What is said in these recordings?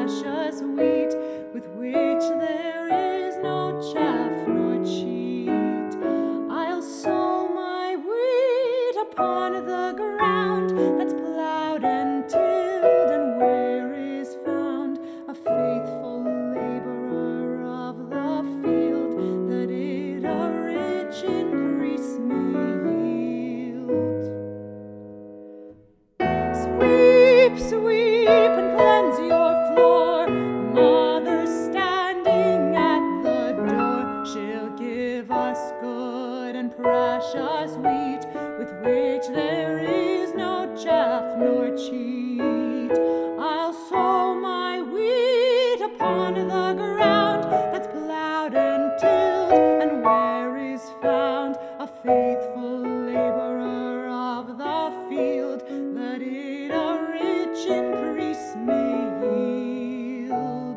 precious wheat, with which there is no chaff nor cheat. I'll sow my wheat upon the ground that's plowed and tilled, and where is found a faithful laborer of the field, that it a rich increase may yield. Sweep, sweep, and cleanse your floor. Mother standing at the door, she'll give us good and precious wheat, with which there is no chaff nor cheat. I'll sow my wheat upon the ground that's plowed and tilled, and where is found a faithful laborer of the field, that it a rich increase may yield.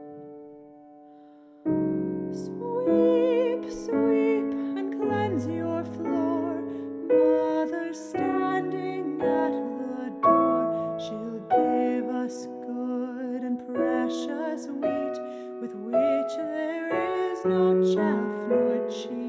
Sweep, sweep, and cleanse your floor. Mother standing at the door, she'll give us good and precious wheat, with which there is no chaff nor cheat.